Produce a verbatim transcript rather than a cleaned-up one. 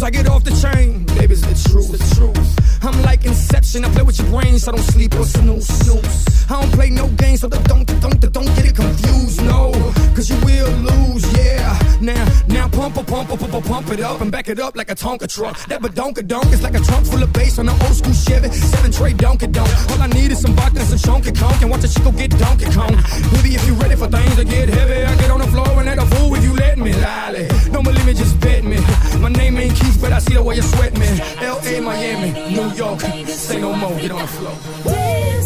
I get off the train. Baby, it's the truth, the truth. I'm like Inception, I play with your brain, so I don't sleep or snooze, snooze. I don't play no games, so don't, don't, don't get it confused, no. Cause you will lose, yeah. Now, now pump, pump, pump, pump, pump, pump it up and back it up like a Tonka truck. That badonka-donk is like a trunk full of bass on an old school Chevy. Seven tray donkey-donk. All I need is some vodka and some chunky conk, and watch the chico get Donkey Kong. Maybe if you ready for things to get heavy, I get on the floor and act a fool if you let me. Lolly, don't believe me, just bet me. My name ain't Keith, but I see the way you sweat me. L A, Miami, New York, say no more, get on the floor.